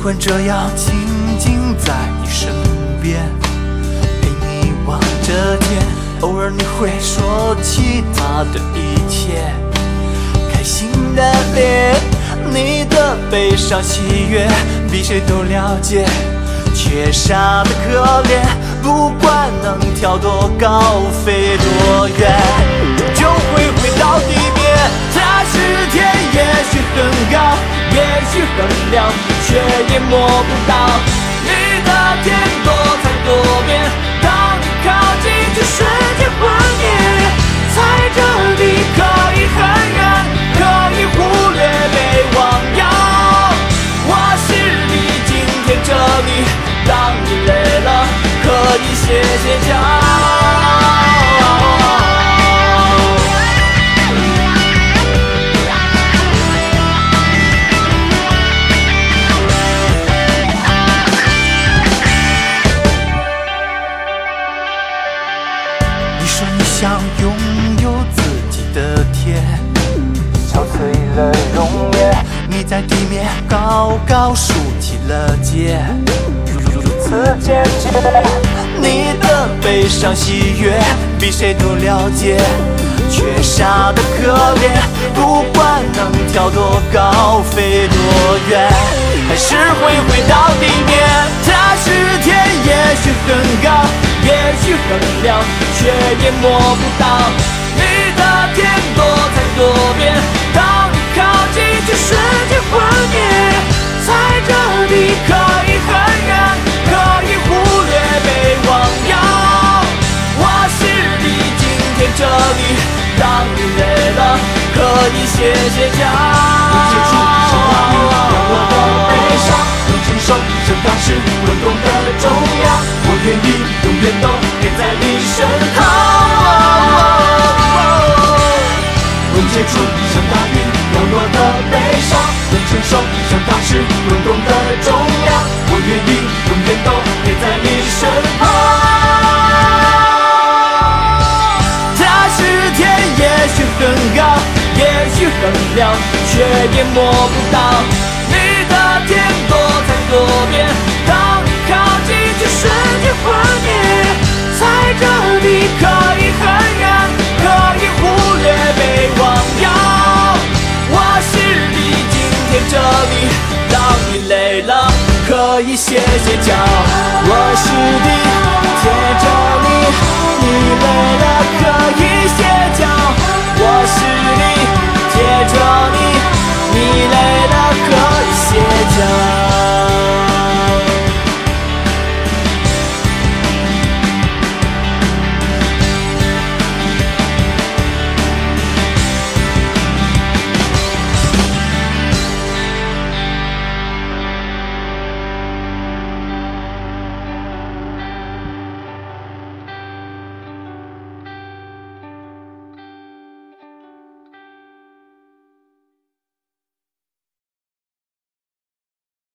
欢这样静静在你身边，陪你望着天，偶尔你会说起他的一切，开心的脸，你的悲伤喜悦，比谁都了解，缺少的可怜，不管能跳多高，飞多远，就会回到地面。它是天，也许很高，也许很亮，却也摸不到。你的天多彩多变，当你靠近，这瞬间幻灭。在这里可以很远，可以忽略被忘掉。我是你，今天这里，当你累了，可以歇歇脚。你说你想拥有自己的天，憔悴了容颜，你在地面高高竖起了肩，如此坚决。你的悲伤喜悦，比谁都了解，缺少的可怜，不管能跳多高，飞多远，还是会回到地面。它是天，也许很高，也许很亮，却也摸不到。你的天多彩多变，当你靠近，这瞬间幻灭。在这里可以很远，可以忽略被忘掉。我是你，今天这里，当你累了，可以歇歇脚。能接触像大雨，让我的悲伤能承受，像当时滚动的重量，我愿意永远都陪在你身旁。能接触像大雨，让我的悲伤能承受，像当时滚动的重量，我愿意永远都陪在你身旁。它是天，也许很高，也许很亮，却也摸不到。你的天多彩多变，当你靠近，这瞬间幻灭。